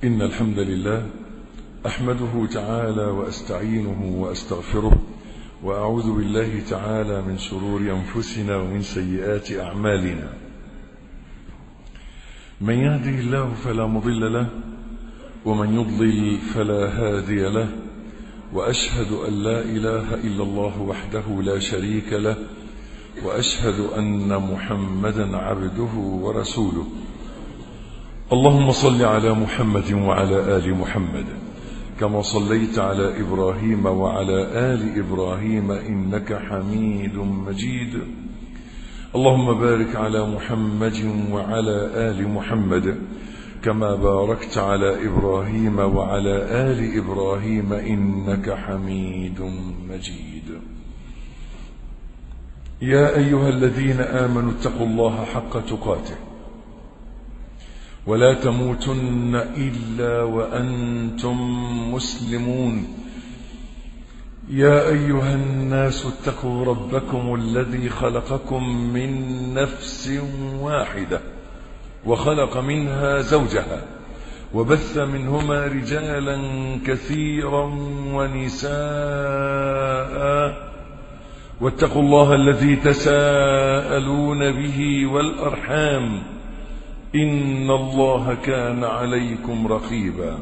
إن الحمد لله أحمده تعالى وأستعينه وأستغفره وأعوذ بالله تعالى من شرور أنفسنا ومن سيئات أعمالنا. من يهده الله فلا مضل له ومن يضلل فلا هادي له، وأشهد أن لا إله إلا الله وحده لا شريك له، وأشهد أن محمدا عبده ورسوله. اللهم صل على محمد وعلى آل محمد كما صليت على إبراهيم وعلى آل إبراهيم إنك حميد مجيد. اللهم بارك على محمد وعلى آل محمد كما باركت على إبراهيم وعلى آل إبراهيم إنك حميد مجيد. يا أيها الذين آمنوا اتقوا الله حق تقاته ولا تموتن إلا وأنتم مسلمون. يا أيها الناس اتقوا ربكم الذي خلقكم من نفس واحدة وخلق منها زوجها وبث منهما رجالا كثيرا ونساء، واتقوا الله الذي تساءلون به والأرحام إن الله كان عليكم رقيبا.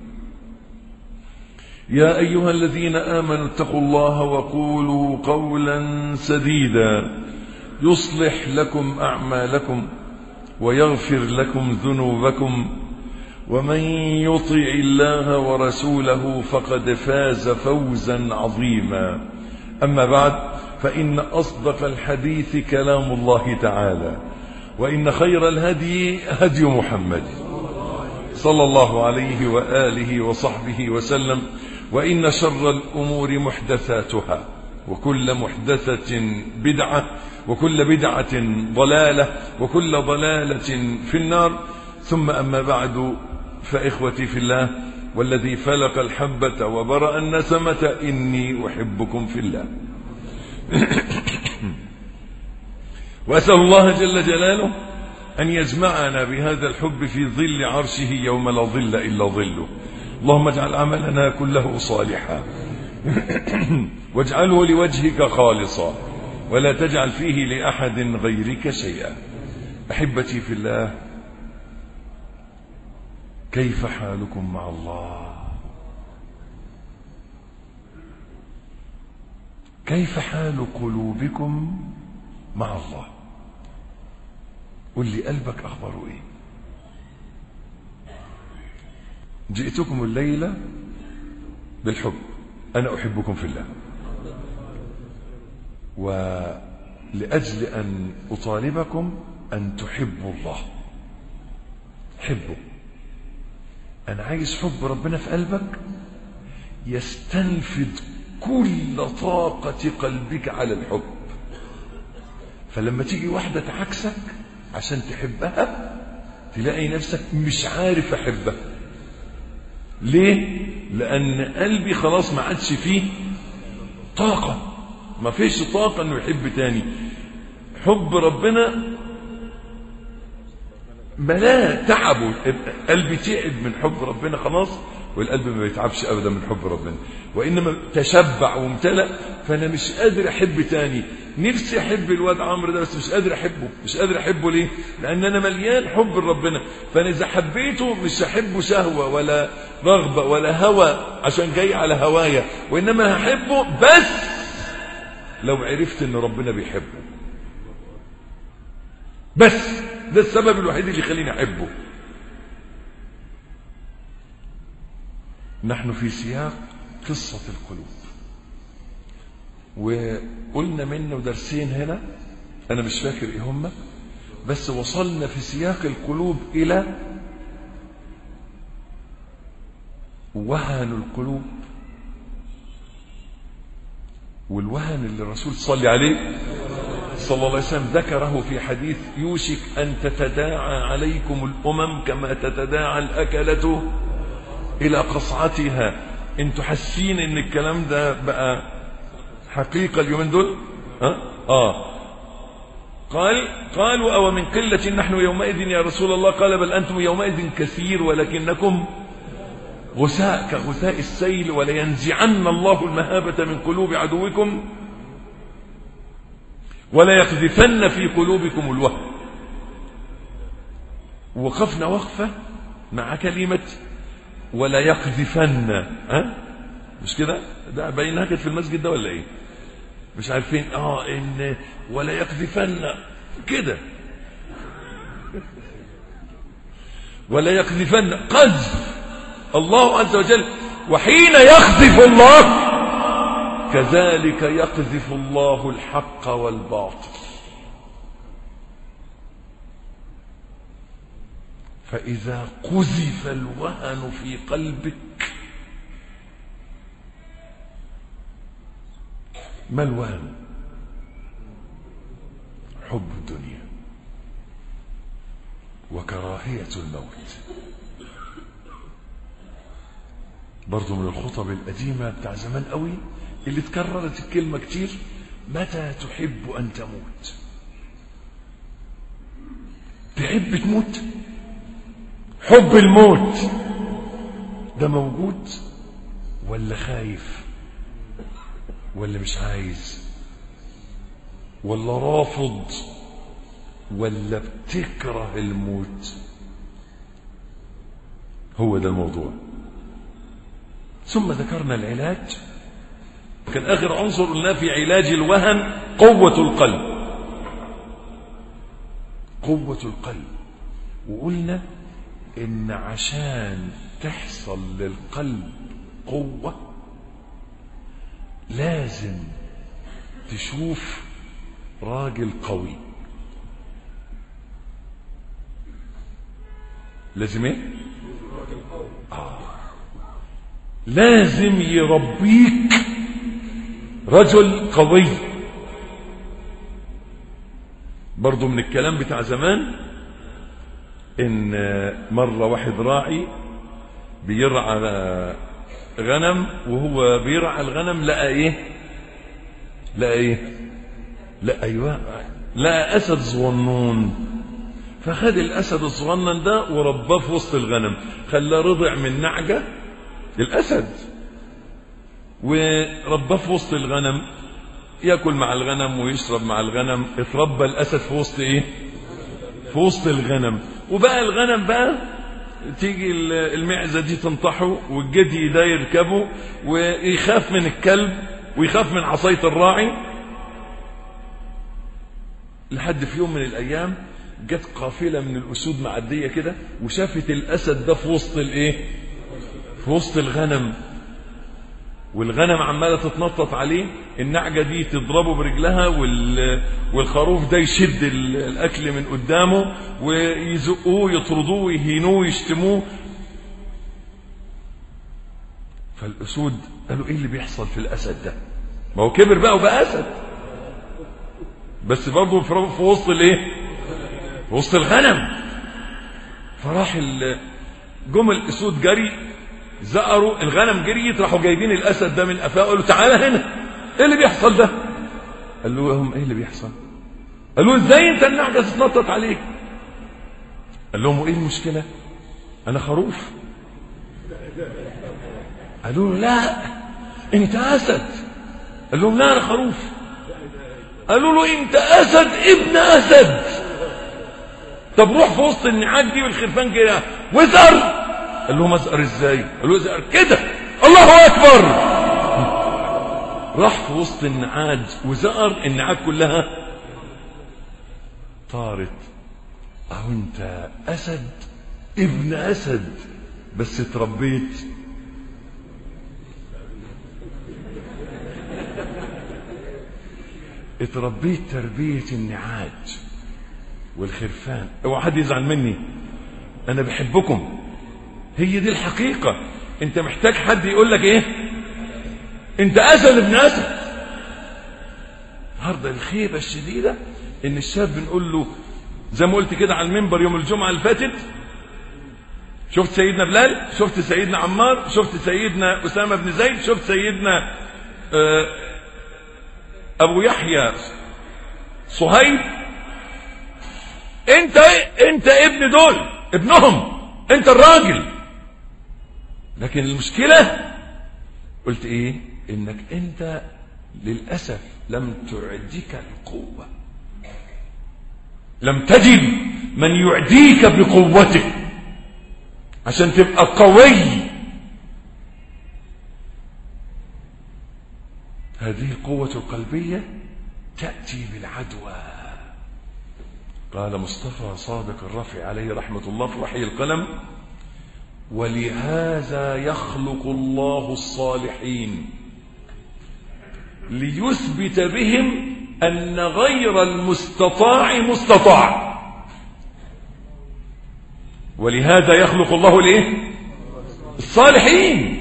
يا أيها الذين آمنوا اتقوا الله وقولوا قولا سديدا يصلح لكم أعمالكم ويغفر لكم ذنوبكم، ومن يطع الله ورسوله فقد فاز فوزا عظيما. أما بعد، فإن أصدق الحديث كلام الله تعالى، وإن خير الهدي هدي محمد صلى الله عليه وآله وصحبه وسلم، وإن شر الأمور محدثاتها، وكل محدثة بدعة، وكل بدعة ضلالة، وكل ضلالة في النار. ثم أما بعد، فإخوتي في الله والذي فلق الحبة وبرأ النسمة إني أحبكم في الله وأسأل الله جل جلاله أن يجمعنا بهذا الحب في ظل عرشه يوم لا ظل إلا ظله. اللهم اجعل عملنا كله صالحا واجعله لوجهك خالصا ولا تجعل فيه لأحد غيرك شيئا. أحبتي في الله، كيف حالكم مع الله؟ كيف حال قلوبكم مع الله؟ قل لي قلبك أخباره إيه؟ جئتكم الليلة بالحب، أنا أحبكم في الله، ولأجل أن أطالبكم أن تحبوا الله. حبوا. أنا عايز حب ربنا في قلبك يستنفذ كل طاقة قلبك على الحب. فلما تيجي واحدة تعكسك عشان تحبها تلاقي نفسك مش عارف أحبها. ليه؟ لأن قلبي خلاص ما عادش فيه طاقة، ما فيش طاقة أنه يحب تاني. حب ربنا ملا تعبه، قلبي تعب من حب ربنا خلاص، والقلب ما بيتعبش أبدا من حب ربنا، وإنما تشبع وامتلأ. فأنا مش قادر أحب تاني. نفسي أحب الواد عمرو ده بس مش قادر أحبه. مش قادر أحبه ليه؟ لأن أنا مليان حب ربنا. فأنا إذا حبيته مش هحبه شهوة ولا رغبة ولا هوى عشان جاي على هوايا، وإنما هحبه بس لو عرفت إن ربنا بيحبه. بس ده السبب الوحيد اللي يخليني أحبه. نحن في سياق قصة القلوب، وقلنا منه درسين هنا أنا مش فاكر إيه هم، بس وصلنا في سياق القلوب إلى وهن القلوب، والوهن اللي الرسول صلى عليه صلى الله عليه وسلم ذكره في حديث: يوشك أن تتداعى عليكم الأمم كما تتداعى الأكلة إلى قصعتها. انتوا حاسين ان الكلام ده بقى حقيقة اليومين دول؟ قالوا أو من قلة نحن يومئذ يا رسول الله؟ قال: بل أنتم يومئذ كثير ولكنكم غثاء كغثاء السيل ولينزعن الله المهابة من قلوب عدوكم ولا يقذفن في قلوبكم الوهن. وقفنا وقفة مع كلمة ولا يقذفن. مش كده؟ ده باينها كانت في المسجد ده ولا ايه؟ مش عارفين ان ولا يقذفن كده، ولا يقذفن قذف الله عز وجل. وحين يقذف الله كذلك يقذف الله الحق والباطل. فإذا قذف الوهن في قلبك، ما الوهن؟ حب الدنيا وكراهية الموت. برضو من الخطب القديمة بتاع زمان قوي اللي تكررت الكلمة كتير: متى تحب أن تموت؟ تحب تموت؟ حب الموت ده موجود ولا خايف ولا مش عايز ولا رافض ولا بتكره الموت؟ هو ده الموضوع. ثم ذكرنا العلاج. كان آخر عنصر قلنا في علاج الوهن قوة القلب. قوة القلب. وقلنا إن عشان تحصل للقلب قوة لازم تشوف راجل قوي. لازم ايه؟ لازم يربيك رجل قوي. برضو من الكلام بتاع زمان ان مرة واحد راعي بيرعى غنم، وهو بيرعى الغنم لقى اسد صغنون، فخد الاسد الصغنن ده ورباه في وسط الغنم، خلاه رضع من نعجة الاسد ورباه في وسط الغنم، ياكل مع الغنم ويشرب مع الغنم. اتربى الاسد في وسط في وسط الغنم. وبقى الغنم بقى تيجي المعزة دي تنطحه والجدي ده يركبه ويخاف من الكلب ويخاف من عصاية الراعي. لحد في يوم من الأيام جت قافلة من الأسود معدية كده وشافت الأسد ده في وسط في وسط الغنم، والغنم عمالة تتنطط عليه، النعجة دي تضربه برجلها والخروف ده يشد الأكل من قدامه ويزقوه يطردوه ويهينوه ويشتموه. فالأسود قالوا ايه اللي بيحصل في الأسد ده؟ ما هو كبر بقى وبقى أسد، بس برضه في وسط في وسط الغنم. فراح جم الأسود جري زقروا الغنم، جريت راحوا جايبين الأسد ده من قفاه قالوا تعالى هنا، ايه اللي بيحصل ده؟ قال له لهم ايه اللي بيحصل؟ قالوا ازاي انت النعجة تتنطط عليك؟ قال لهم ايه المشكلة؟ انا خروف. قالوا له لا انت اسد. قال لهم لا انا خروف. قالوا له انت اسد ابن اسد. طب روح في وسط النعاج دي والخرفان كده وازقر. قال لهم ازقر ازاي؟ قال له ازقر كده. الله اكبر. راح في وسط النعاج وزقر، النعاج كلها طارت. اهو انت اسد ابن اسد بس اتربيت تربية النعاج والخرفان. اوعى حد يزعل مني، انا بحبكم، هي دي الحقيقة. انت محتاج حد يقول لك ايه؟ انت اسد ابن اسد. النهارده الخيبة الشديدة ان الشاب بنقول له زي ما قلت كده على المنبر يوم الجمعة اللي فاتت، شفت سيدنا بلال، شفت سيدنا عمار، شفت سيدنا أسامة بن زيد، شفت سيدنا أبو يحيى صهيب، انت ابن دول، ابنهم، انت الراجل. لكن المشكلة قلت ايه؟ انك انت للأسف لم تعديك القوة، لم تجد من يعديك بقوته عشان تبقى قوي. هذه القوة القلبية تأتي بالعدوى. قال مصطفى صادق الرفع عليه رحمة الله في وحي القلم: ولهذا يخلق الله الصالحين ليثبت بهم أن غير المستطاع مستطاع. ولهذا يخلق الله ليه الصالحين،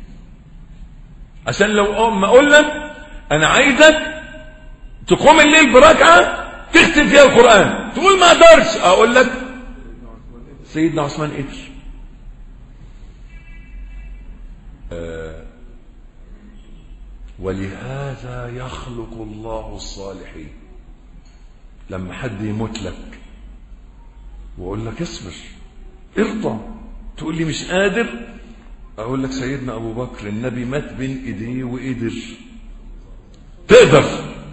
عشان لو ما اقول لك انا عايزك تقوم الليل بركعه تختم فيها القران تقول ما اقدرش، اقول لك سيدنا عثمان قدر. ولهذا يخلق الله الصالحين. لما حد يموت لك واقول لك اصبر ارضى، تقول لي مش قادر، اقول لك سيدنا ابو بكر النبي مات بين ايديه وقدر، تقدر.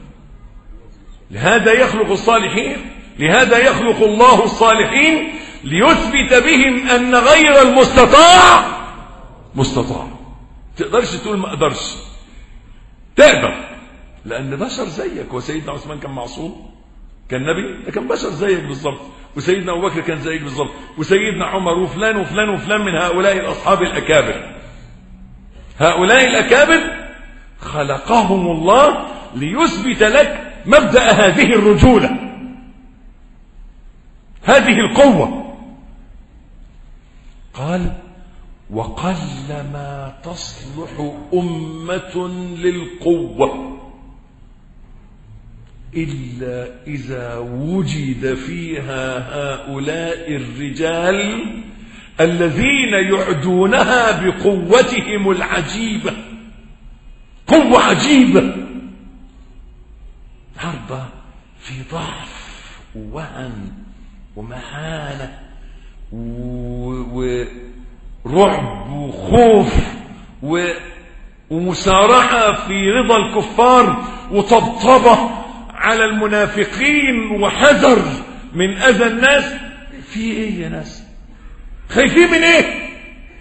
لهذا يخلق الصالحين، لهذا يخلق الله الصالحين ليثبت بهم ان غير المستطاع مستطاع. تقدرش تقول ما اقدرش، تقدر، لان بشر زيك. وسيدنا عثمان كان معصوم؟ كان نبي؟ كان بشر زيك بالضبط. وسيدنا ابو بكر كان زيك بالضبط، وسيدنا عمر وفلان وفلان وفلان من هؤلاء الاصحاب الاكابر. هؤلاء الاكابر خلقهم الله ليثبت لك مبدأ هذه الرجولة، هذه القوة. قال: وقلما تصلح أمة للقوة إلا إذا وجد فيها هؤلاء الرجال الذين يعدونها بقوتهم العجيبة. قوة عجيبة، عرضة في ضعف ووهن ومهانة ورعب وخوف ومسارعة في رضا الكفار وطبطبة على المنافقين وحذر من أذى الناس. في ايه يا ناس؟ خايفين من ايه؟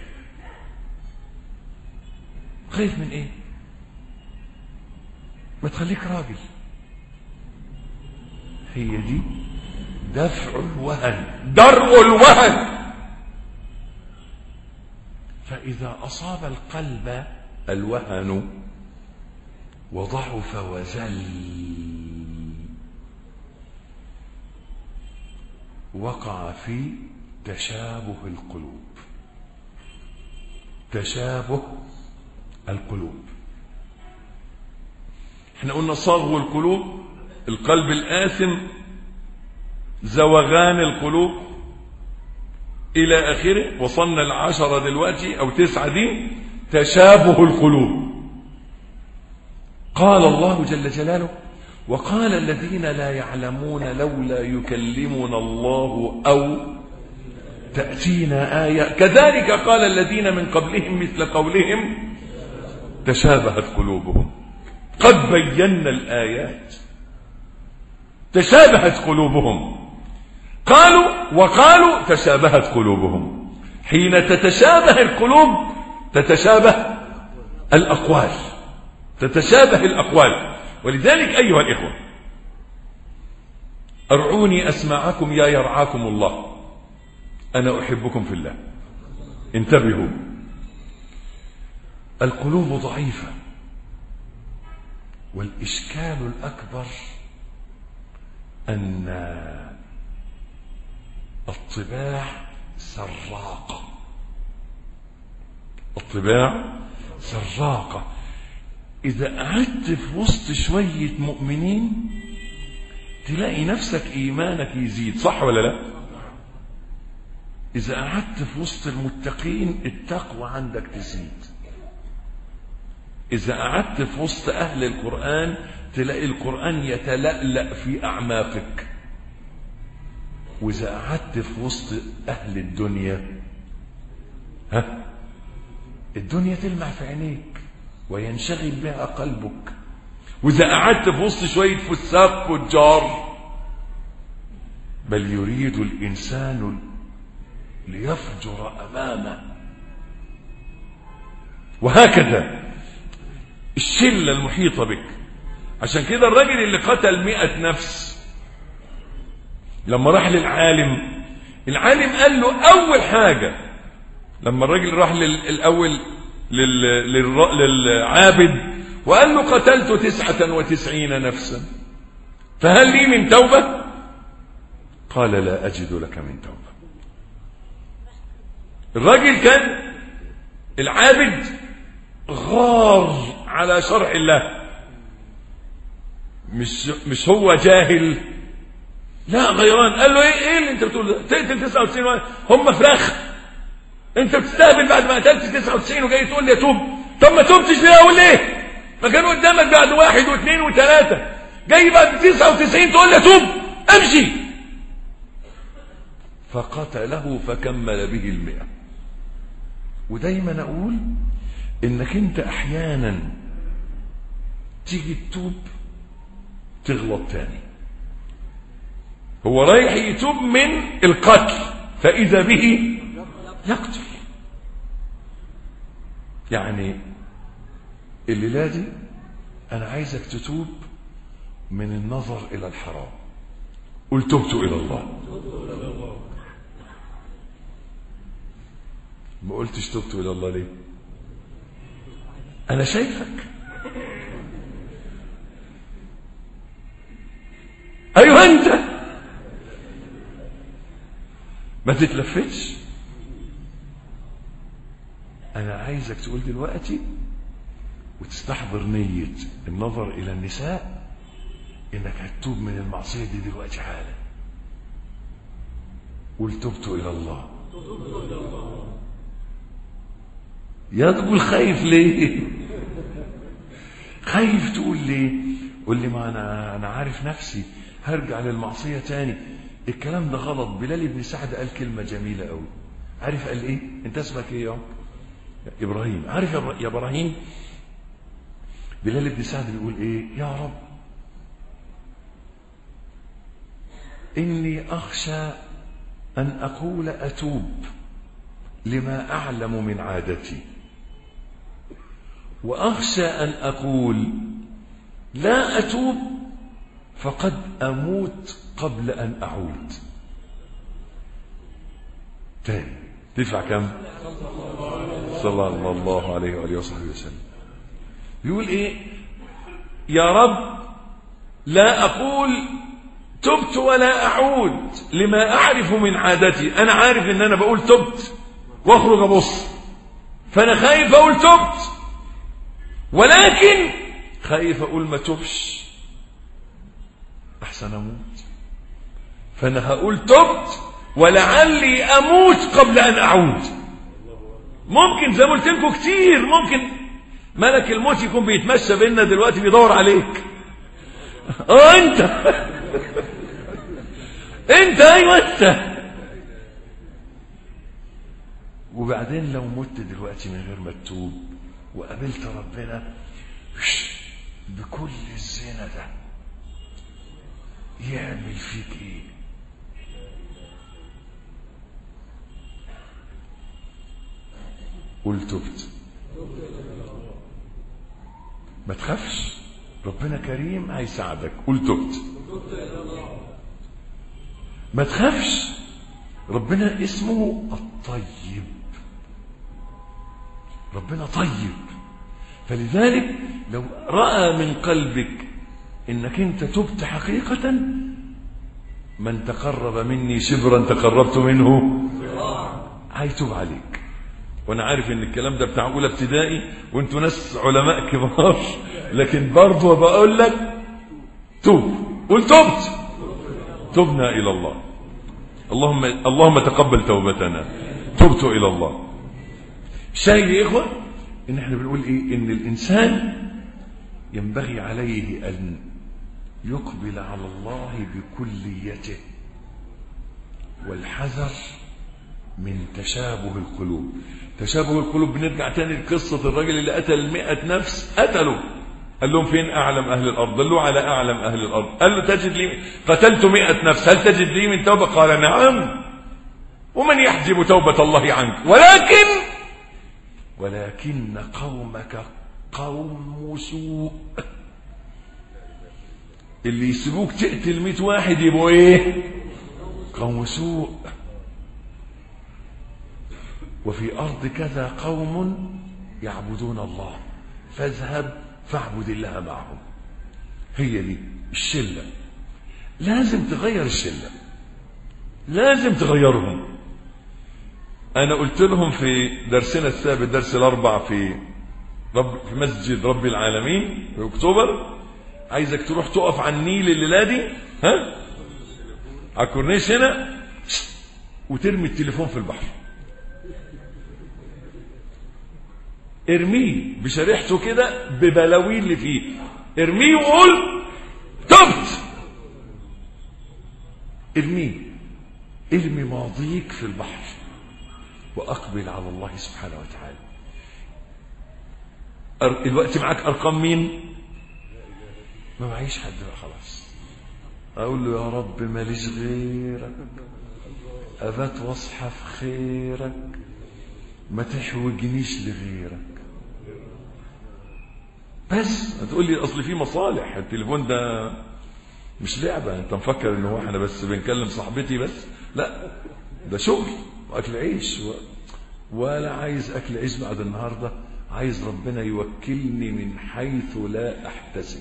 خايف من ايه؟ ما تخليك راجل. هي دي دفع الوهن، درء الوهن. فإذا أصاب القلب الوهن وضعف وزل وقع في تشابه القلوب. تشابه القلوب. احنا قلنا صاغ القلوب، القلب الآثم، زوغان القلوب إلى آخره. وصلنا ل10 دلوقتي أو 9 دي تشابه القلوب. قال الله جل جلاله: وقال الذين لا يعلمون لولا يكلمنا الله أو تأتينا آية كذلك قال الذين من قبلهم مثل قولهم تشابهت قلوبهم قد بينا الآيات. تشابهت قلوبهم. وقالوا تشابهت قلوبهم. حين تتشابه القلوب تتشابه الأقوال، تتشابه الأقوال. ولذلك أيها الإخوة أرعوني أسمعكم يا يرعاكم الله، أنا أحبكم في الله. انتبهوا، القلوب ضعيفة، والإشكال الأكبر أن الطباع سراقة. الطباع سراقة. إذا قعدت في وسط شوية مؤمنين تلاقي نفسك إيمانك يزيد، صح ولا لا؟ إذا قعدت في وسط المتقين التقوى عندك تزيد. إذا قعدت في وسط أهل القرآن تلاقي القرآن يتلألأ في أعماقك. وإذا قعدت في وسط أهل الدنيا الدنيا تلمع في عينيك وينشغل بها قلبك. وإذا قعدت في وسط شوية فساق فجار، بل يريد الإنسان ليفجر أمامه. وهكذا الشلة المحيطة بك. عشان كده الرجل اللي قتل 100 نفس لما راح للعالم، العالم قال له أول حاجة، لما الرجل راح الأول للعابد وقال له قتلت 99 نفسا فهل لي من توبة؟ قال لا أجد لك من توبة. الرجل كان العابد غار على شرع الله، مش هو جاهل، لا غيران. قال له ايه اللي انت بتقول ده؟ تقتل 99 واحد هم فراخ؟ انت بتستهبل بعد ما قتلت 99 وجاي تقول لي اتوب؟ طب ما توبتش ليه؟ اقول ليه؟ ما كان قدامك بعد 1 و2 و3، جاي بعد 99 تقول لي اتوب؟ امشي. فقتله فكمل به 100. ودايما اقول انك انت احيانا تيجي تتوب تغلط تاني. هو رايح يتوب من القتل فاذا به يقتل. يعني الليلة دي انا عايزك تتوب من النظر الى الحرام. قل تبت الى الله. ما قلتش تبت الى الله ليه؟ انا شايفك. ايوه انت ما تتلفتش. انا عايزك تقول دلوقتي وتستحضر نية النظر الى النساء انك هتتوب من المعصية دي دلوقتي حالا. قل تبت الى الله. يا تقول خايف ليه؟ خايف تقول ليه؟ قول لي ما انا عارف نفسي هرجع للمعصية تاني. الكلام ده غلط. بلال بن سعد قال كلمة جميلة قوي. عارف قال ايه؟ انت اسمك ايه يا ابراهيم؟ عارف يا ابراهيم بلال بن سعد بيقول ايه؟ يا رب اني اخشى ان اقول اتوب لما اعلم من عادتي، واخشى ان اقول لا اتوب فقد اموت قبل ان اعود. تاني تدفع كم؟ صلى الله عليه وآله وصحبه وسلم. بيقول ايه؟ يا رب لا اقول تبت ولا اعود لما اعرف من عادتي. انا عارف ان انا بقول تبت واخرج ابص، فانا خايف اقول تبت، ولكن خايف اقول ما تبش احسن اموت. فانا هقول تبت ولعلي اموت قبل ان اعود. ممكن زي ما قلت لكم كتير، ممكن ملك الموت يكون بيتمشى بيننا دلوقتي بيدور عليك. انت انت ايوه انت. وبعدين لو مت دلوقتي من غير ما تتوب وقابلت ربنا بكل الزنا ده يعمل فيك ايه؟ قل تبت. ما تخافش، ربنا كريم هيساعدك. قل تبت. ما تخافش، ربنا اسمه الطيب. ربنا طيب. فلذلك لو رأى من قلبك انك انت تبت حقيقة، من تقرب مني شبرا تقربت منه، هيتوب عليك. وانا عارف ان الكلام ده بتاع اولى ابتدائي وانتوا ناس علماء كبار، لكن برضه بقول لك توب. قل تبت. تبنا الى الله. اللهم تقبل توبتنا. تبت الى الله. شايف يا اخوه ان احنا بنقول ايه؟ ان الانسان ينبغي عليه ان يقبل على الله بكليته، والحذر من تشابه القلوب. تشابه القلوب بنرجع تاني لقصة الرجل اللي قتل 100 نفس، قتلوا، قال لهم فين أعلم أهل الأرض؟ دلوا على أعلم أهل الأرض. قال له تجد لي، قتلت 100 نفس، هل تجد لي من توبة؟ قال نعم، ومن يحجب توبة الله عنك؟ ولكن قومك قوم سوء. اللي يسيبوك تقتل 100 واحد يبقوا ايه؟ قوم سوء. وفي أرض كذا قوم يعبدون الله فاذهب فاعبد الله معهم. هي دي الشلة. لازم تغير الشلة، لازم تغيرهم. أنا قلت لهم في درسنا الثابت، درس الأربع في مسجد رب العالمين في أكتوبر، عايزك تروح تقف على النيل الليلة دي، ها، على الكورنيش هنا، وترمي التليفون في البحر. ارميه بشريحته كده ببلاوي اللي فيه، ارميه وقول تبت. ارميه، ارمي ماضيك في البحر واقبل على الله سبحانه وتعالى. الوقت معاك ارقام مين؟ ما معيش حد بقى خلاص. اقول له يا رب ماليش غيرك، ابات واصحى في خيرك، ما تحوجنيش لغيرك. بس هتقول لي اصل في مصالح، التليفون ده مش لعبه، انت مفكر ان هو احنا بس بنكلم صاحبتي بس؟ لا، ده شغل واكل عيش ولا عايز اكل عيش بعد النهارده، عايز ربنا يوكلني من حيث لا احتسب.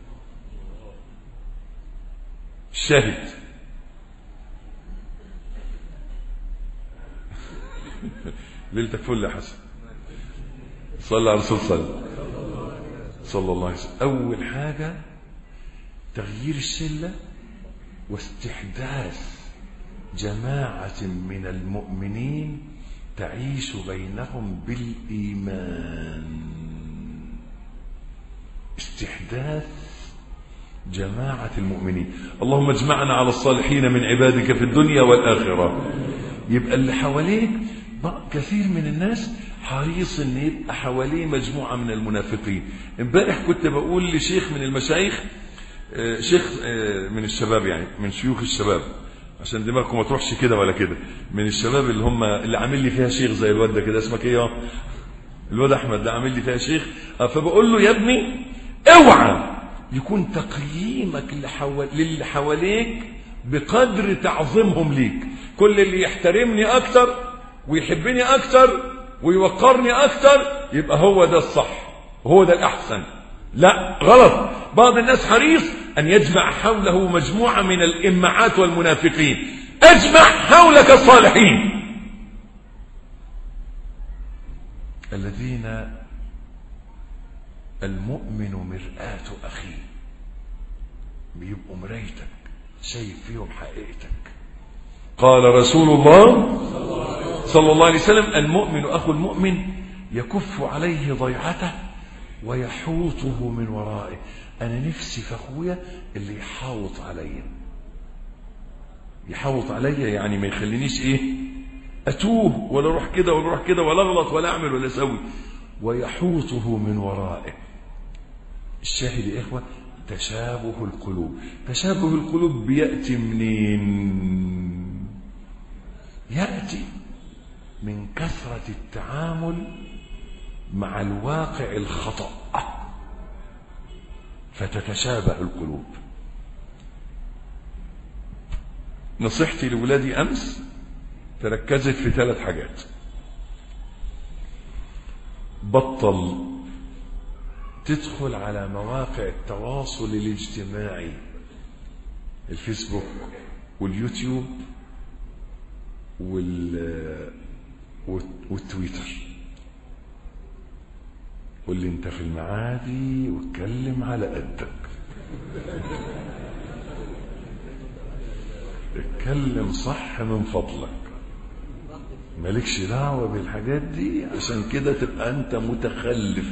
شاهد ليلتك فل يا حسن، صلى على الرسول صلى الله عليه وسلم. أول حاجة تغيير الشلة واستحداث جماعة من المؤمنين تعيش بينهم بالإيمان. استحداث جماعة المؤمنين. اللهم اجمعنا على الصالحين من عبادك في الدنيا والآخرة. يبقى اللي حواليك كثير من الناس حريص ان يبقى حواليه مجموعة من المنافقين. امبارح كنت بقول لشيخ من المشايخ، شيخ من الشباب، يعني من شيوخ الشباب، عشان دماغكم ما تروحش كده ولا كده، من الشباب اللي هم اللي عامل لي فيها شيخ زي الواد ده كده، اسمك ايه؟ الواد احمد ده عامل لي فيها شيخ. فبقول له يا ابني اوعى يكون تقييمك للي حواليك بقدر تعظيمهم ليك. كل اللي يحترمني اكتر ويحبني اكتر ويوقرني اكتر يبقى هو ده الصح وهو ده الاحسن. لا، غلط. بعض الناس حريص ان يجمع حوله مجموعة من الامعات والمنافقين. اجمع حولك الصالحين الذين المؤمن مرآة اخيه، بيبقوا مرايتك، شايف فيهم حقيقتك. قال رسول الله صلى الله عليه وسلم: المؤمن أخو المؤمن يكف عليه ضيعته ويحوطه من ورائه. أنا نفسي في أخويا اللي يحاوط عليا، يحاوط عليا يعني ما يخلينيش إيه أتوه ولا أروح كده ولا أروح كده ولا أغلط ولا أعمل ولا أسوي، ويحوطه من ورائه. الشاهد يا إخوة تشابه القلوب. تشابه القلوب بيأتي منين؟ يأتي من كثرة التعامل مع الواقع الخطأ فتتشابه القلوب. نصيحتي لولادي أمس تركزت في 3 حاجات. بطل تدخل على مواقع التواصل الاجتماعي، الفيسبوك واليوتيوب والتويتر، قول لي انت في المعادي واتكلم على قدك، اتكلم صح من فضلك، مالكش دعوة بالحاجات دي، عشان كده تبقى انت متخلف.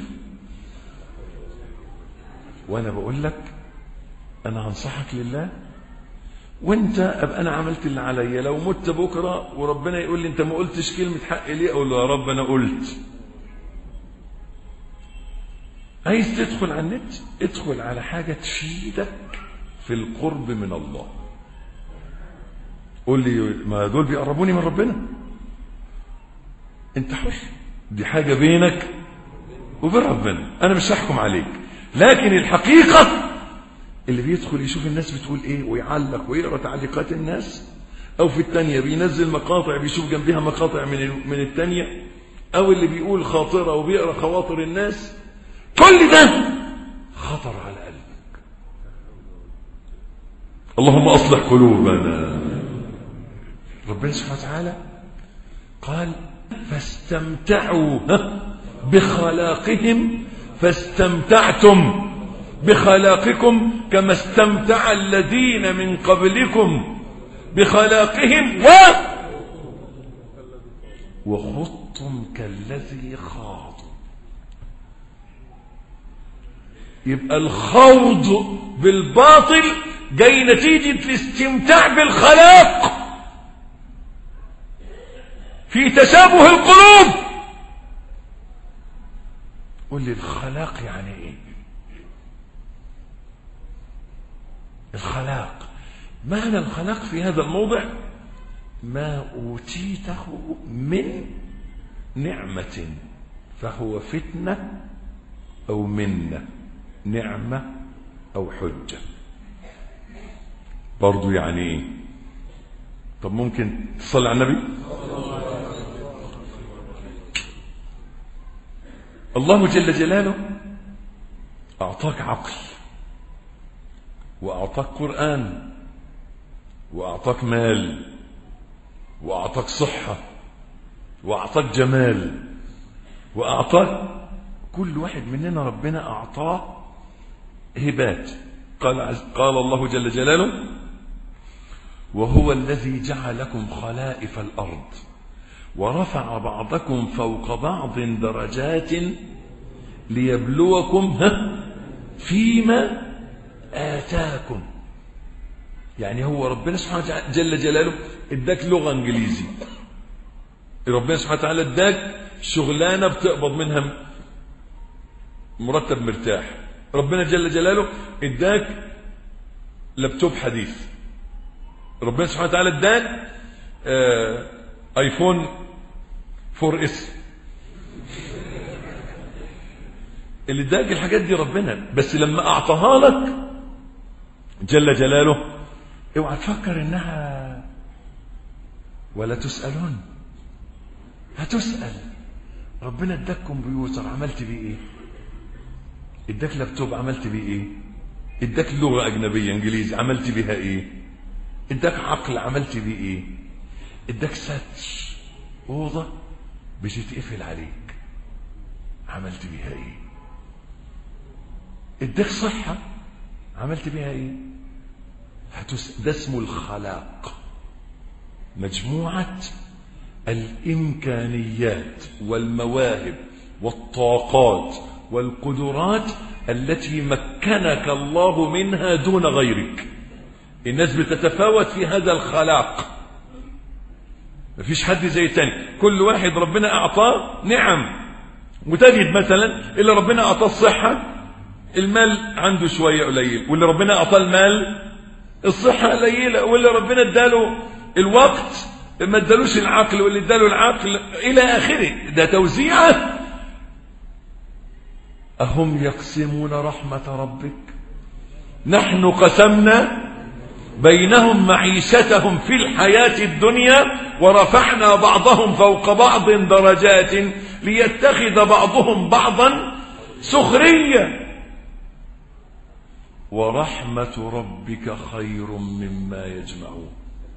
وانا بقول لك انا هنصحك لله، وانت ابقى انا عملت اللي عليا. لو مت بكره وربنا يقول لي انت ما قلتش كلمه حق ليه، اقول له يا رب انا قلت. عايز تدخل على النت، ادخل على حاجه تفيدك في القرب من الله. قول لي ما دول بيقربوني من ربنا، انت حر، دي حاجه بينك وبين ربنا، انا مش هحكم عليك. لكن الحقيقه اللي بيدخل يشوف الناس بتقول ايه ويعلق ويقرا تعليقات الناس، او في الثانيه بينزل مقاطع بيشوف جنبها مقاطع من الثانيه، او اللي بيقول خاطره وبيقرا خواطر الناس، كل ده خطر على قلبك. اللهم اصلح قلوبنا. ربنا سبحانه وتعالى قال فاستمتعوا بخلاقهم فاستمتعتم بخلاقكم كما استمتع الذين من قبلكم بخلاقهم وخضتم كالذي خاضوا. يبقى الخوض بالباطل جاي نتيجة الاستمتاع بالخلاق، في تشابه القلوب. قل لي الخلاق يعني ايه؟ الخلاق، معنى الخلاق في هذا الموضع ما أوتيته من نعمة فهو فتنة أو منة، نعمة أو حجة. برضو يعني ايه؟ طب ممكن تصلي على النبي؟ الله جل جلاله أعطاك عقل، وأعطاك قرآن، وأعطاك مال، وأعطاك صحة، وأعطاك جمال، وأعطاك كل واحد مننا ربنا أعطاه هبات. قال الله جل جلاله وهو الذي جعلكم خلائف الأرض ورفع بعضكم فوق بعض درجات ليبلوكم فيما آتاكم. يعني هو ربنا سبحانه جل جلاله اداك لغة انجليزي، ربنا سبحانه وتعالى اداك شغلانة بتقبض منها مرتب مرتاح، ربنا جل جلاله اداك لابتوب حديث، ربنا سبحانه وتعالى اداك ايفون 4S. اللي اداك الحاجات دي ربنا، بس لما اعطاها لك جل جلاله اوعى تفكر انها ولا تسألون، هتسأل. ربنا اداك كمبيوتر عملت بيه ايه؟ اداك لابتوب عملت بيه ايه؟ اداك لغة اجنبية انجليزي عملت بيها ايه؟ اداك عقل عملت بيه ايه؟ اداك ستر اوضة بتتقفل عليك عملت بيها ايه؟ اداك صحة عملت بيها ايه؟ ده اسمه الخلاق، مجموعة الامكانيات والمواهب والطاقات والقدرات التي مكنك الله منها دون غيرك. الناس بتتفاوت في هذا الخلاق، مفيش حد زي التاني، كل واحد ربنا اعطاه نعم. وتجد مثلا اللي ربنا اعطاه الصحة المال عنده شوية قليل، واللي ربنا اعطاه المال الصحة قليلة، واللي ربنا اداله الوقت ما ادالوش العقل، واللي اداله العقل الى اخره. ده توزيعه. اهم يقسمون رحمة ربك نحن قسمنا بينهم معيشتهم في الحياة الدنيا ورفعنا بعضهم فوق بعض درجات ليتخذ بعضهم بعضا سخريا ورحمة ربك خير مما يجمعون.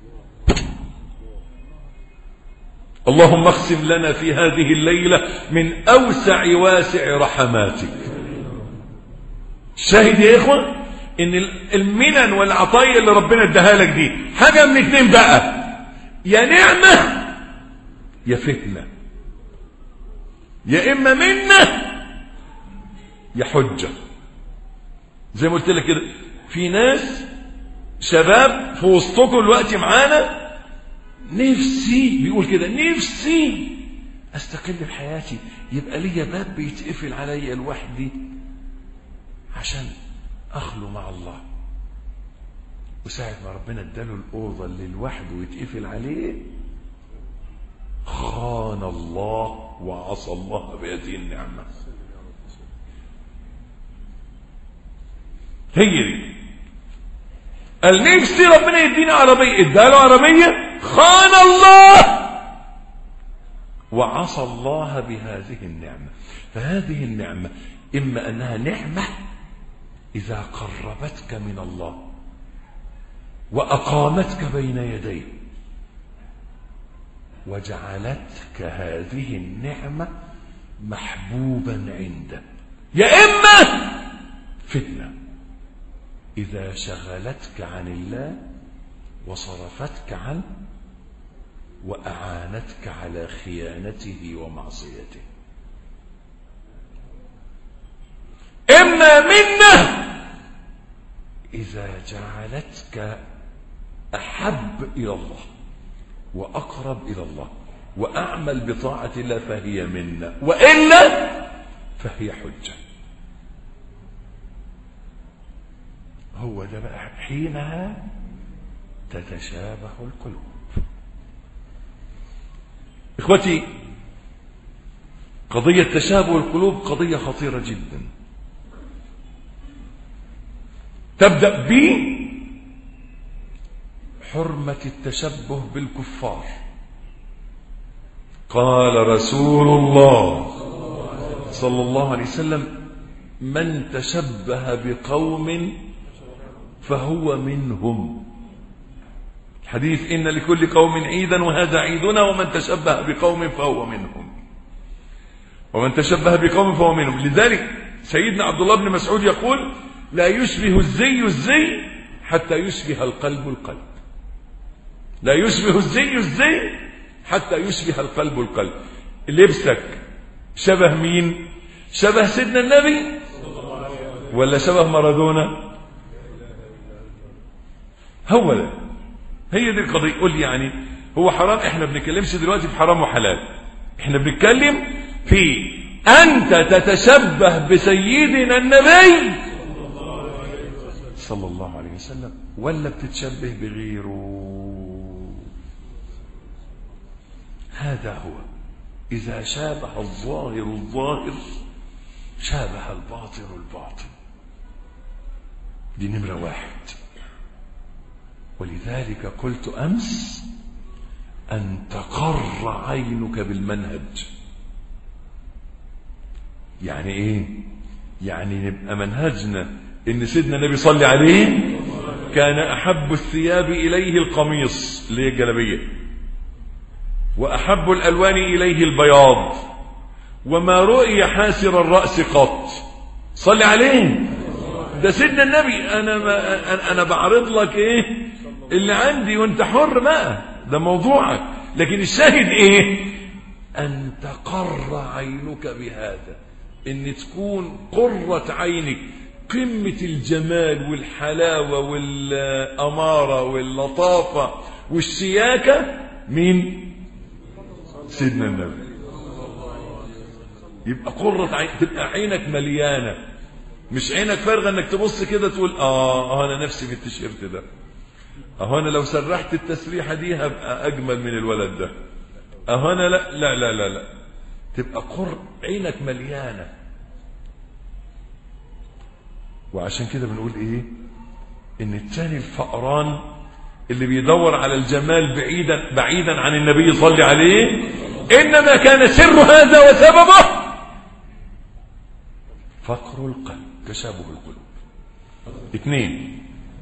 اللهم اقسم لنا في هذه الليلة من أوسع واسع رحماتك. شاهد يا إخوة إن المنن والعطايا اللي ربنا اداها لك دي حاجة من اتنين بقى، يا نعمة يا فتنة، يا إما منة يا حجة. زي ما قلت لك كده، في ناس شباب في وسطكم الوقت معانا نفسي بيقول كده نفسي استقل بحياتي، يبقى لي باب بيتقفل عليا لوحدي عشان اخلو مع الله. وساعة ما ربنا اداله الأوضة اللي لوحده ويتقفل عليه خان الله وعصى الله بهذه النعمة. هي دي قال نفسي ربنا يديني عربية، اداله عربية خان الله وعصى الله بهذه النعمة. فهذه النعمة إما أنها نعمة إذا قربتك من الله وأقامتك بين يديه وجعلتك هذه النعمة محبوبا عنده، يا إما فتنة إذا شغلتك عن الله وصرفتك عنه وأعانتك على خيانته ومعصيته. إما منه إذا جعلتك أحب إلى الله وأقرب إلى الله وأعمل بطاعة الله فهي منا، وإلا فهي حجة. هو ده بقى حينها تتشابه القلوب. إخوتي، قضية تشابه القلوب قضية خطيرة جدا، تبدأ بحرمة التشبه بالكفار. قال رسول الله صلى الله عليه وسلم: من تشبه بقوم فهو منهم. الحديث: إن لكل قوم عيدا وهذا عيدنا، ومن تشبه بقوم فهو منهم. ومن تشبه بقوم فهو منهم. لذلك سيدنا عبد الله بن مسعود يقول: لا يشبه الزي الزي حتى يشبه القلب القلب. لا يشبه الزي الزي حتى يشبه القلب القلب. لبسك شبه مين؟ شبه سيدنا النبي ولا شبه مارادونا؟ هو ده، هي دي القضية. قول لي يعني هو حرام؟ احنا بنتكلمش دلوقتي في حرام وحلال، احنا بنتكلم في أنت تتشبه بسيدنا النبي صلى الله عليه وسلم ولا بتتشبه بغيره. هذا هو. إذا شابه الظاهر الظاهر شابه الباطن الباطن. دي نمرة واحد. ولذلك قلت أمس: أن تقر عينك بالمنهج. يعني إيه؟ يعني نبقى منهجنا إن سيدنا النبي صلى عليه كان أحب الثياب إليه القميص اللي هي الجلابية، وأحب الألوان إليه البياض، وما رؤي حاسر الرأس قط. صلي عليه. ده سيدنا النبي. أنا بعرض لك إيه اللي عندي وانت حر بقى، ده موضوعك. لكن الشاهد إيه؟ أن تقر عينك بهذا، إن تكون قرة عينك قمة الجمال والحلاوة والأمارة واللطافة والشياكة مين؟ سيدنا النبي. يبقى قرة عين، تبقى عينك مليانة، مش عينك فارغة انك تبص كده تقول انا نفسي في التيشيرت ده، انا لو سرحت التسريحة دي هبقى اجمل من الولد ده، انا لا لا لا لا لا. تبقى عينك مليانة. وعشان كده بنقول ايه؟ ان التاني الفقران اللي بيدور على الجمال بعيدا عن النبي صلى عليه، انما كان سر هذا وسببه فقر القلب، تشابه القلوب. 2: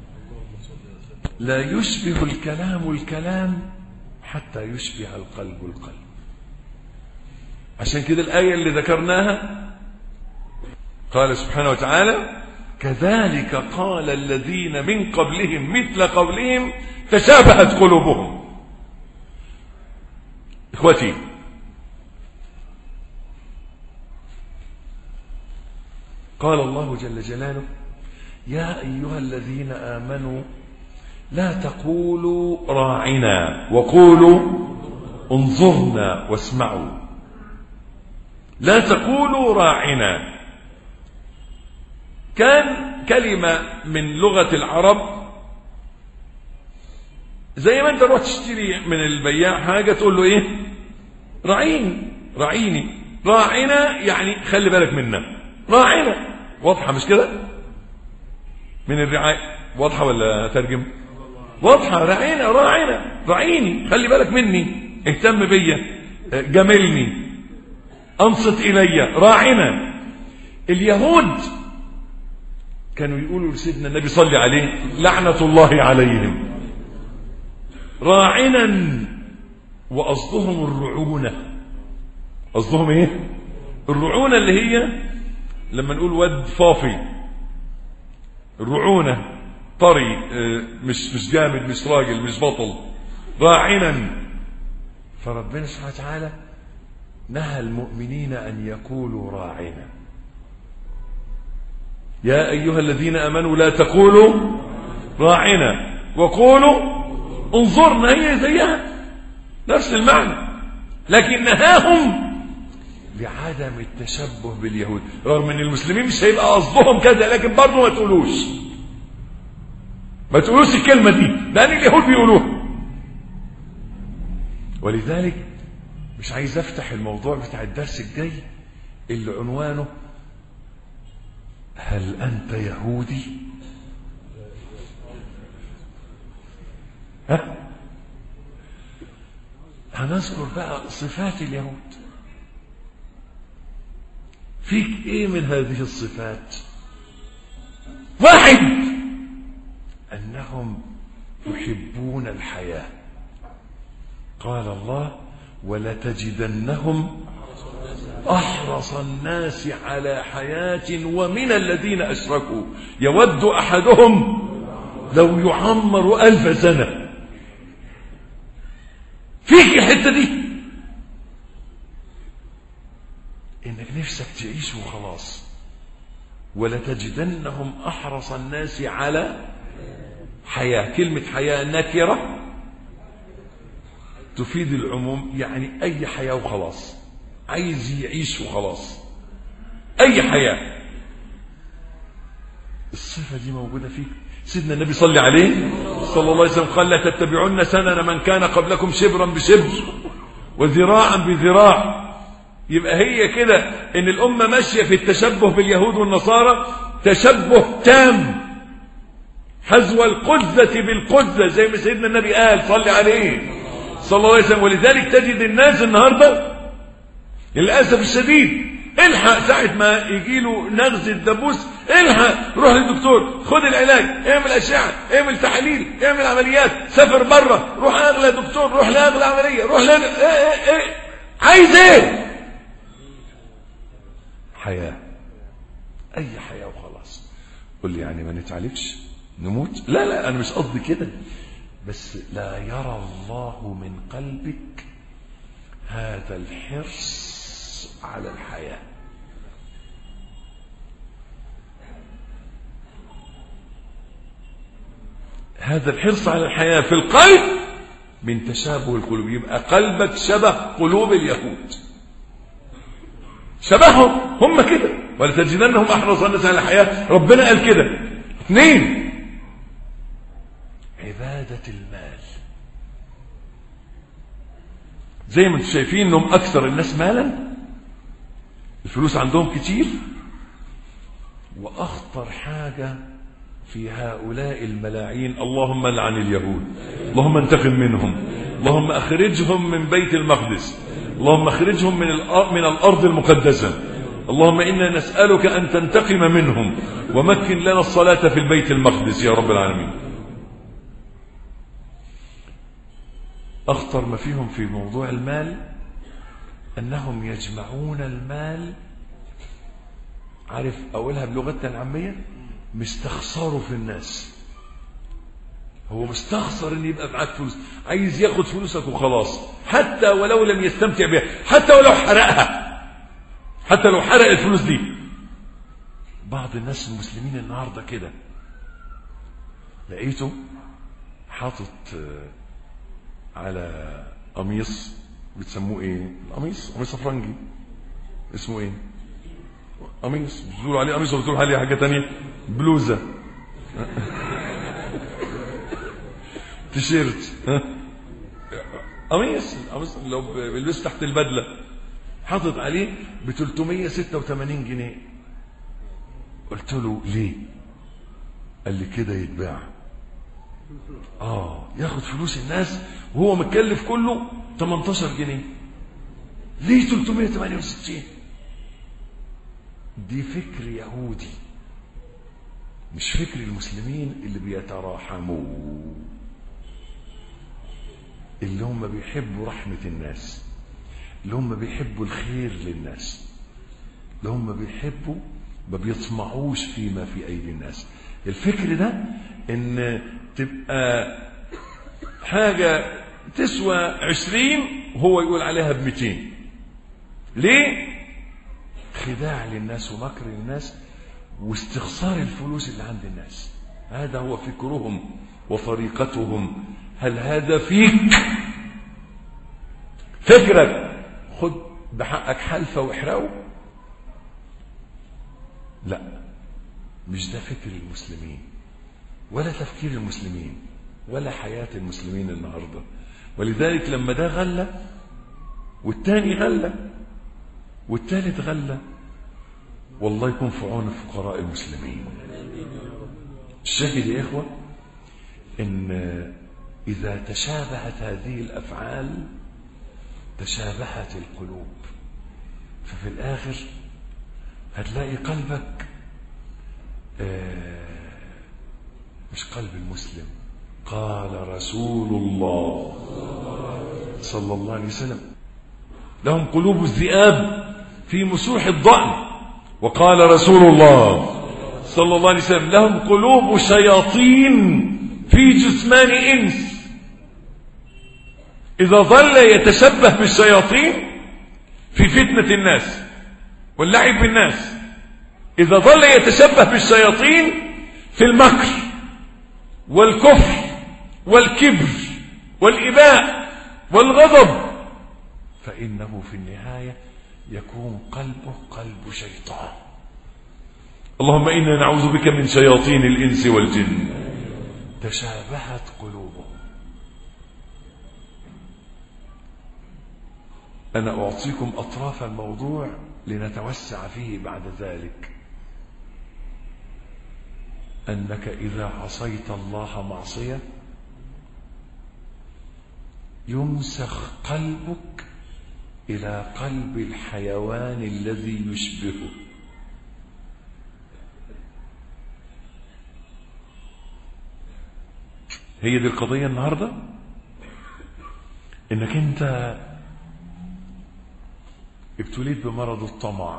لا يشبه الكلام الكلام حتى يشبه القلب القلب. عشان كده الآية اللي ذكرناها قال سبحانه وتعالى: كذلك قال الذين من قبلهم مثل قولهم تشابهت قلوبهم. إخوتي، قال الله جل جلاله: يا أيها الذين آمنوا لا تقولوا راعنا وقولوا انظرنا واسمعوا. لا تقولوا راعنا كان كلمة من لغة العرب، زي ما انت روح تشتري من البياع حاجة تقول له ايه؟ راعيني راعيني. راعنا يعني خلي بالك منا. راعنا واضحة مش كده؟ من الرعاية واضحة ولا ترجم؟ واضحة. راعنا راعنا راعيني خلي بالك مني، اهتم بيا، جاملني، انصت الي. راعنا. اليهود كانوا يقولوا لسيدنا النبي صلى عليه لعنة الله عليهم راعنا، وقصدهم الرعونة. قصدهم ايه؟ الرعونة اللي هي لما نقول ود فافي، الرعونة طري، مش جامد، مش راجل، مش بطل. راعنا. فربنا سبحانه وتعالى نهى المؤمنين أن يقولوا راعنا. يا أيها الذين آمنوا لا تقولوا راعنا وقولوا انظرنا. هي زيها نفس المعنى، لكن نهاهم لعدم التشبه باليهود، رغم ان المسلمين مش هيبقى قصدهم كذا، لكن برضه ما تقولوش الكلمة دي لأن اليهود بيقولوها. ولذلك مش عايز افتح الموضوع بتاع الدرس الجاي اللي عنوانه هل أنت يهودي؟ هنذكر بقى صفات اليهود. فيك ايه من هذه الصفات؟ واحد، أنهم يحبون الحياة. قال الله ولتجدنهم أحرص الناس على حياة ومن الذين أشركوا يود أحدهم لو يعمر 1000 سنة. فيك الحتة دي إنك نفسك تعيش وخلاص. ولتجدنهم أحرص الناس على حياة. كلمة حياة نكرة تفيد العموم، يعني أي حياة وخلاص، عايز يعيش وخلاص، أي حياة. الصفة دي موجودة فيك. سيدنا النبي صلى عليه صلى الله عليه وسلم قال لا تتبعون سنن من كان قبلكم شبرا بشبر وذراعا بذراع. يبقى هي كده ان الأمة ماشية في التشبه باليهود والنصارى تشبه تام، حذو القذة بالقذة، زي ما سيدنا النبي قال صلى عليه صلى الله عليه وسلم. ولذلك تجد الناس النهاردة للأسف الشديد الحق ساعة ما يجي له نغز الدبوس، الحق روح للدكتور، خد العلاج، اعمل أشعة، اعمل تحاليل، اعمل عمليات، سافر بره، روح أغلى دكتور، روح لأغلى عملية، روح ايه عايز ايه؟ حياة، أي حياة وخلاص. قل لي يعني ما نتعالجش نموت؟ لا أنا مش قصدي كده، بس لا يرى الله من قلبك هذا الحرص على الحياة. هذا الحرص على الحياة في القلب من تشابه القلوب. يبقى قلبك شبه قلوب اليهود، شبههم هم كده. ولتجدنهم أحرص الناس على الحياة، ربنا قال كده. 2 عبادة المال. زي ما انتم شايفين انهم اكثر الناس مالا، الفلوس عندهم كتير. واخطر حاجة في هؤلاء الملاعين، اللهم لعن اليهود، اللهم انتقم منهم، اللهم اخرجهم من بيت المقدس، اللهم اخرجهم من الارض المقدسة، اللهم انا نسألك ان تنتقم منهم ومكن لنا الصلاة في البيت المقدس يا رب العالمين. أخطر ما فيهم في موضوع المال أنهم يجمعون المال، عارف أقولها بلغتنا العامية، مستخسروا في الناس. هو مستخسر أن يبقى معاك فلوس، عايز ياخد فلوسك وخلاص، حتى ولو لم يستمتع بها، حتى ولو حرقها، حتى لو حرق الفلوس دي. بعض الناس المسلمين النهاردة كده لقيته حاطط على قميص بتسموه ايه؟ قميص افرنجي اسمه ايه؟ قميص. بتقولوا عليه قميص ولا بتقولوا عليه حاجه تانية؟ بلوزه تيشيرت قميص لو بيلبس تحت البدله، حاطط عليه ب 386 جنيه. قلت له ليه؟ قال لي كده يتباع. ياخد فلوس الناس وهو متكلف كله 18 جنيه. ليه 368؟ دي فكر يهودي، مش فكر المسلمين اللي بيتراحموا، اللي هم بيحبوا رحمة الناس، اللي هم بيحبوا الخير للناس، اللي هم بيحبوا ما بيطمعوش فيما في أيدي الناس. الفكر ده ان تبقى حاجة تسوى 20 وهو يقول عليها ب200. ليه؟ خداع للناس ومكر للناس واستخسار الفلوس اللي عند الناس. هذا هو فكرهم وطريقتهم. هل هذا فيك؟ فكرك خد بحقك حلفة واحرقه؟ لا، مش ده فكر المسلمين ولا تفكير المسلمين ولا حياة المسلمين النهاردة. ولذلك لما ده غلى والتاني غلى والتالت غلى، والله يكون في عون الفقراء المسلمين. الشاهد يا إخوة إن إذا تشابهت هذه الأفعال تشابهت القلوب، ففي الآخر هتلاقي قلبك مش قلب المسلم. قال رسول الله صلى الله عليه وسلم لهم قلوب الذئاب في مسوح الضأن. وقال رسول الله صلى الله عليه وسلم لهم قلوب شياطين في جثمان إنس. إذا ظل يتشبه بالشياطين في فتنة الناس واللعب بالناس، إذا ظل يتشبه بالشياطين في المكر والكفر والكبر والإباء والغضب، فإنه في النهاية يكون قلبه قلب شيطان. اللهم إنا نعوذ بك من شياطين الإنس والجن. تشابهت قلوبهم. أنا أعطيكم أطراف الموضوع لنتوسع فيه بعد ذلك. أنك إذا عصيت الله معصية يمسخ قلبك إلى قلب الحيوان الذي يشبهه. هي دي القضية النهاردة، إنك أنت ابتليت بمرض الطمع،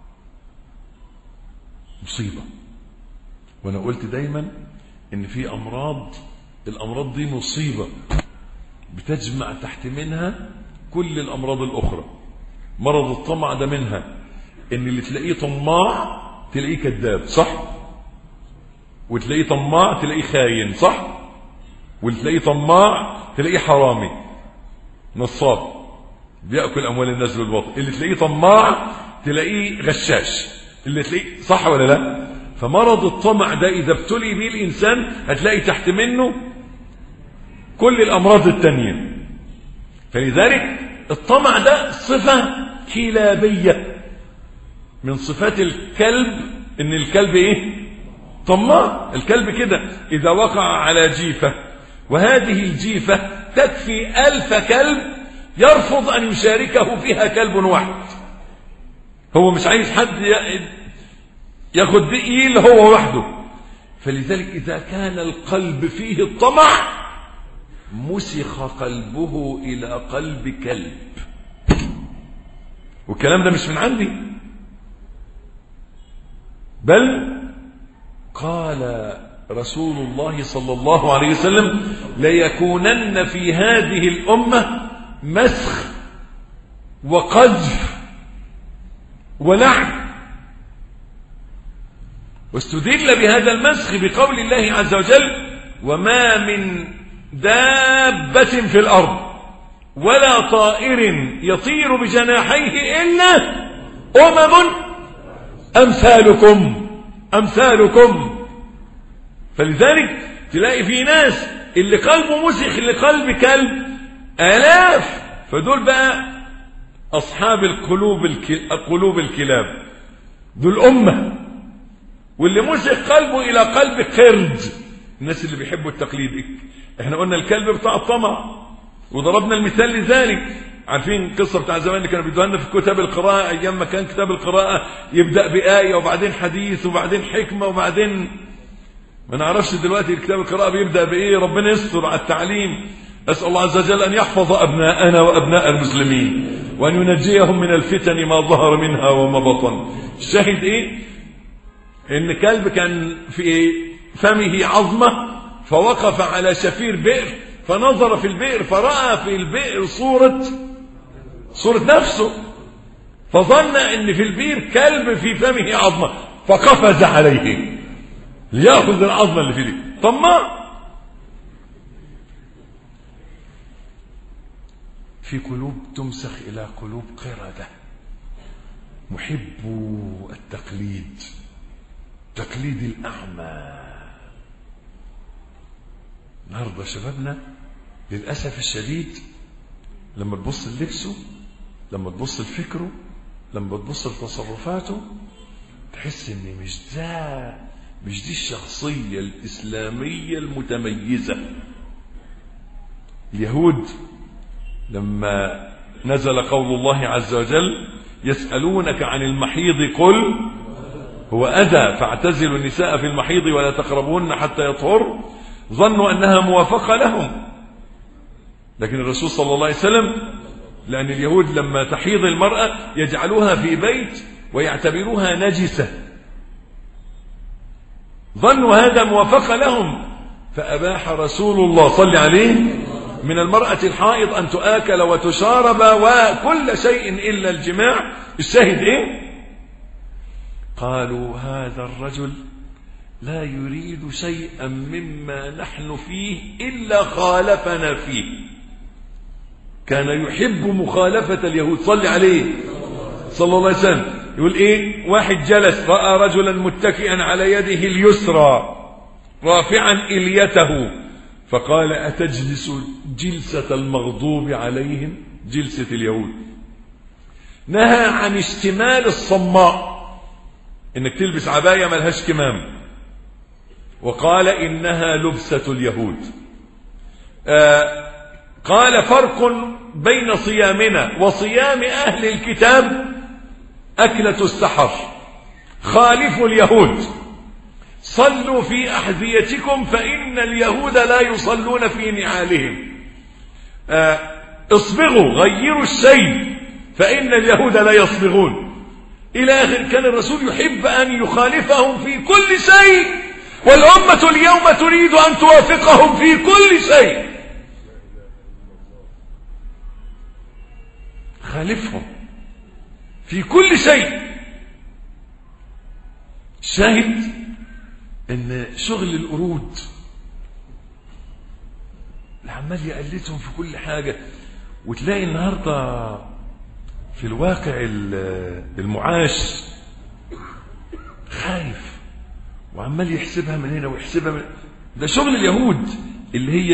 مصيبة. وأنا قلت دايما إن في الأمراض دي مصيبة بتجمع تحت منها كل الأمراض الأخرى. مرض الطمع ده منها، إن اللي تلاقيه طماع تلاقيه كذاب، صح؟ وتلاقيه طماع تلاقيه خاين، صح؟ واللي تلاقيه طماع تلاقيه حرامي نصاب بيأكل أموال الناس بالباطل. اللي تلاقيه طماع تلاقيه غشاش، اللي تلاقيه، صح ولا لا؟ فمرض الطمع ده إذا ابتلي به الإنسان هتلاقي تحت منه كل الأمراض التانية. فلذلك الطمع ده صفة كلابية من صفات الكلب. إن الكلب إيه؟ طماع. الكلب كده إذا وقع على جيفة وهذه الجيفة تكفي 1000 كلب يرفض أن يشاركه فيها كلب واحد. هو مش عايز حد ياخد دقيل هو وحده. فلذلك إذا كان القلب فيه الطمع مسخ قلبه إلى قلب كلب. والكلام ده مش من عندي، بل قال رسول الله صلى الله عليه وسلم ليكونن في هذه الأمة مسخ وقذف ولعن. واستدل بهذا المسخ بقول الله عز وجل وما من دابة في الأرض ولا طائر يطير بجناحيه إلا أمثالكم. فلذلك تلاقي في ناس اللي قلبه مسخ لقلب كلب آلاف، فدول بقى أصحاب قلوب الكلاب، دول أمة. واللي مسخ قلبه إلى قلب قرد، الناس اللي بيحبوا التقليد. احنا قلنا الكلب بتاع الطمع وضربنا المثال لذلك. عارفين القصة بتاع زمان اللي كانوا بيدوها لنا في كتاب القراءة، أيام ما كان كتاب القراءة يبدأ بآية وبعدين حديث وبعدين حكمة وبعدين ما نعرفش دلوقتي الكتاب القراءة بيبدأ بإيه. ربنا يستر على التعليم. أسأل الله عز وجل أن يحفظ أبناءنا وأبناء المسلمين وأن ينجيهم من الفتن ما ظهر منها وما بطن. الشاهد إيه؟ إن كلب كان في فمه عظمة، فوقف على شفير بئر فنظر في البئر فرأى في البئر صورة نفسه، فظن ان في البئر كلب في فمه عظمة فقفز عليه ليأخذ العظمة اللي فيه. طماع. في قلوب تمسخ إلى قلوب قردة، محبو التقليد، تقليد الأعمى. النهارده شبابنا للأسف الشديد لما تبص للبسه، لما تبص لفكره، لما تبص لتصرفاته، تحس ان مش دي الشخصية الإسلامية المتميزة. اليهود لما نزل قول الله عز وجل يسألونك عن المحيض قل هو أذى فاعتزلوا النساء في المحيض ولا تقربوهن حتى يطهر، ظنوا أنها موافقة لهم. لكن الرسول صلى الله عليه وسلم، لأن اليهود لما تحيض المرأة يجعلوها في بيت ويعتبروها نجسة، ظنوا هذا موافقة لهم، فأباح رسول الله صلى عليه من المرأة الحائض أن تؤكل وتشارب وكل شيء إلا الجماع. الشاهد إيه؟ قالوا هذا الرجل لا يريد شيئا مما نحن فيه إلا خالفنا فيه. كان يحب مخالفة اليهود صلى عليه صلى الله عليه وسلم. يقول إيه؟ واحد جلس رأى رجلا متكئا على يده اليسرى رافعا إليته فقال أتجلس جلسة المغضوب عليهم، جلسة اليهود. نهى عن اشتمال الصماء، انك تلبس عباية ملهاش كمام، وقال إنها لبسة اليهود. قال فرق بين صيامنا وصيام أهل الكتاب أكلة السحر، خالفوا اليهود، صلوا في أحذيتكم فإن اليهود لا يصلون في نعالهم، اصبغوا غيروا الشيء فإن اليهود لا يصبغون، إلى آخر. كان الرسول يحب أن يخالفهم في كل شيء، والأمة اليوم تريد أن توافقهم في كل شيء. خالفهم في كل شيء. شاهد ان شغل القرود العمال يقلدهم في كل حاجة، وتلاقي النهاردة في الواقع المعاش خايف وعمال يحسبها من هنا ويحسبها من ده شغل اليهود اللي هي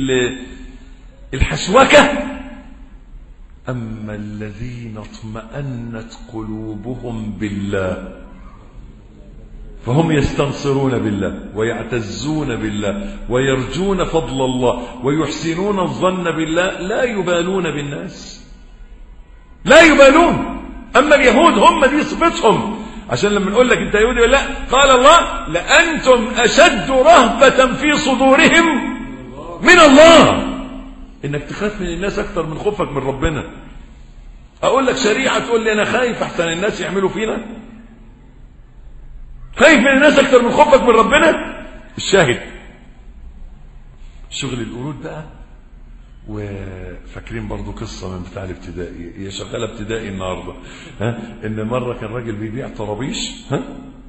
الحسوكة. أما الذين اطمأنت قلوبهم بالله فهم يستنصرون بالله ويعتزون بالله ويرجون فضل الله ويحسنون الظن بالله، لا يبالون بالناس، لا يبالون. أما اليهود هم دي صفتهم. عشان لما نقول لك انت يهودي ولا لا، قال الله لأنتم أشد رهبة في صدورهم من الله. انك تخاف من الناس اكتر من خوفك من ربنا. اقول لك شريعة تقول لي انا خايف احسن الناس يعملوا فينا، خايف من الناس اكتر من خوفك من ربنا. الشاهد شغل القرود بقى. وفاكرين برضو قصة من بتاع الابتدائي، هي شغالة ابتدائي النهاردة، ان مرة كان راجل بيبيع طرابيش،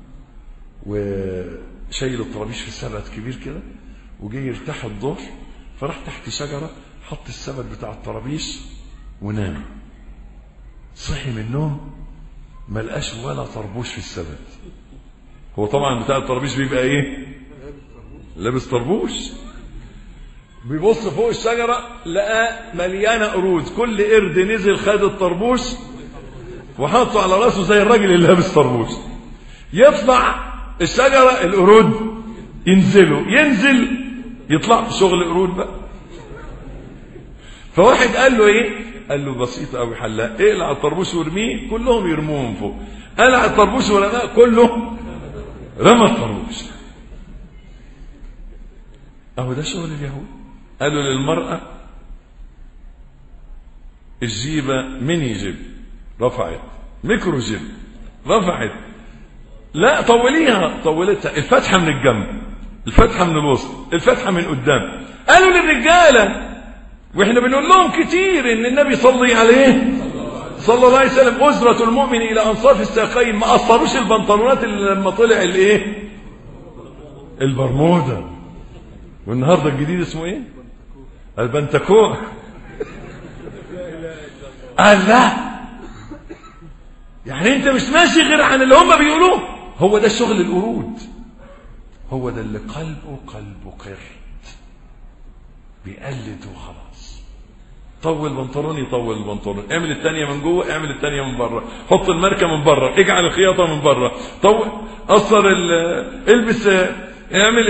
وشايل الطرابيش في سبت كبير كده، وجاي يرتاح الظهر فراح تحت شجرة حط السبت بتاع الطرابيش ونام. صحي من النوم ما لقاش ولا طربوش في السبت. هو طبعا بتاع الطرابيش بيبقى ايه؟ لابس طربوش. بيبص فوق الشجرة لقى مليانة قرود، كل قرد نزل خد الطربوش وحطه على راسه زي الراجل اللي لابس طربوش. يطلع الشجرة القرود ينزل يطلع شغل قرود بقى. فواحد قال له ايه؟ قال له بسيطة قوي حلاق، اقلع الطربوش وارميه، كلهم يرموهم فوق. قلع الطربوش ورماه، كله رمى الطربوش. اهو ده شغل اليهود. قالوا للمرأة الجيبة ميني جيب رفعت، ميكرو جيب رفعت، لا طوليها، طولتها، الفتحة من الجنب، الفتحة من الوسط، الفتحة من قدام. قالوا للرجالة واحنا بنقول لهم كتير ان النبي صلى عليه صلى الله عليه وسلم أزرة المؤمن الى انصاف الساقين، ما قصروش البنطلونات اللي لما طلع الايه؟ البرمودا. والنهارده الجديد اسمه ايه؟ البنتكون. قال لا، يعني انت مش ماشي غير عن اللي هم بيقولوه. هو ده شغل القرود، هو ده اللي قلبه قرد بيقلد وخلاص. طول بنطلون يطول البنطلون، اعمل الثانيه من جوه، اعمل الثانيه من بره، حط الماركه من بره، اجعل الخياطه من بره، طول قصر البس، اعمل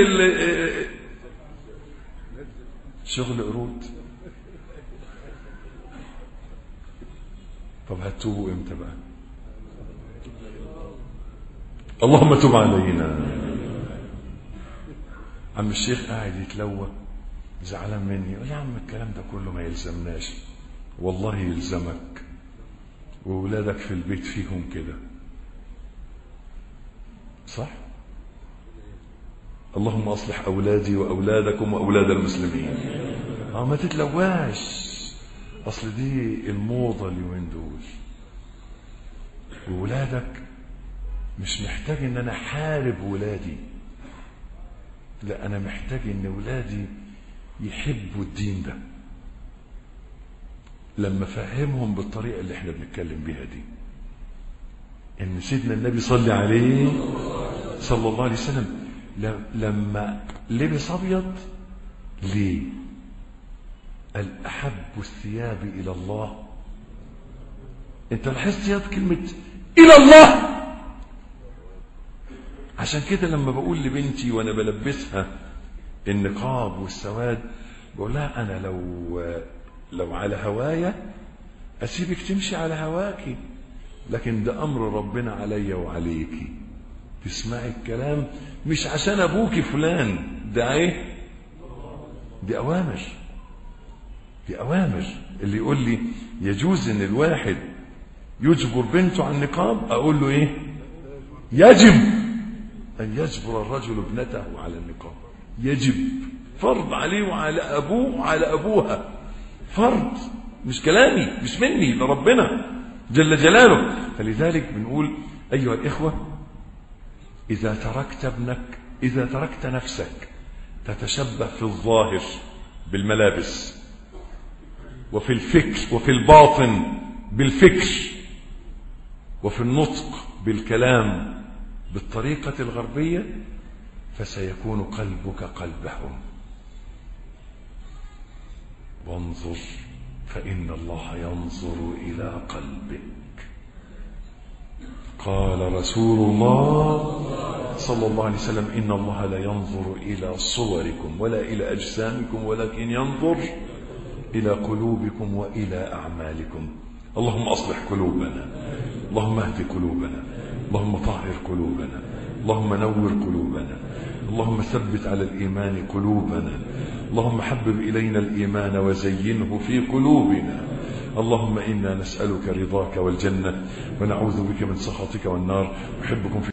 شغل قرود. طب هتوبوا امتى بقى؟ اللهم تب علينا. عم الشيخ قاعد يتلوى زعلان مني، يقول يا عم الكلام ده كله ما يلزمناش. والله يلزمك، وولادك في البيت فيهم كده، صح؟ اللهم اصلح اولادي واولادكم واولاد المسلمين. ما تتلواش، اصل دي الموضة اليومين دول. وولادك مش محتاج ان انا احارب ولادي، لا انا محتاج ان ولادي يحبوا الدين ده لما فهمهم بالطريقة اللي احنا بنتكلم بيها دي. ان سيدنا النبي صلى عليه صلى الله عليه وسلم لما لبس ابيض ليه؟ قال احب الثياب الى الله. انت لاحظت يا كلمة الى الله؟ عشان كده لما بقول لبنتي وانا بلبسها النقاب والسواد بقول لها انا لو على هوايا اسيبك تمشي على هواكي، لكن ده امر ربنا عليا وعليكي. تسمعي الكلام مش عشان ابوكي فلان، ده ايه؟ دي اوامر، دي اوامر. اللي يقول لي يجوز ان الواحد يجبر بنته على النقاب، اقول له ايه؟ يجب ان يجبر الرجل ابنته على النقاب. يجب، فرض عليه وعلى ابوه وعلى ابوها، فرض، مش كلامي، مش مني، لربنا جل جلاله. فلذلك بنقول ايها الاخوه، اذا تركت نفسك تتشبه في الظاهر بالملابس، وفي الفكر، وفي الباطن بالفكر، وفي النطق بالكلام بالطريقة الغربية، فسيكون قلبك قلبهم. وانظر فإن الله ينظر إلى قلبك. قال رسول الله صلى الله عليه وسلم إن الله لا ينظر إلى صوركم ولا إلى أجسامكم ولكن ينظر إلى قلوبكم وإلى أعمالكم. اللهم أصلح قلوبنا، اللهم اهد قلوبنا، اللهم طهر قلوبنا، اللهم نور قلوبنا، اللهم ثبت على الإيمان قلوبنا، اللهم حبب إلينا الإيمان وزينه في قلوبنا. اللهم إنا نسألك رضاك والجنة ونعوذ بك من سخطك والنار. أحبكم في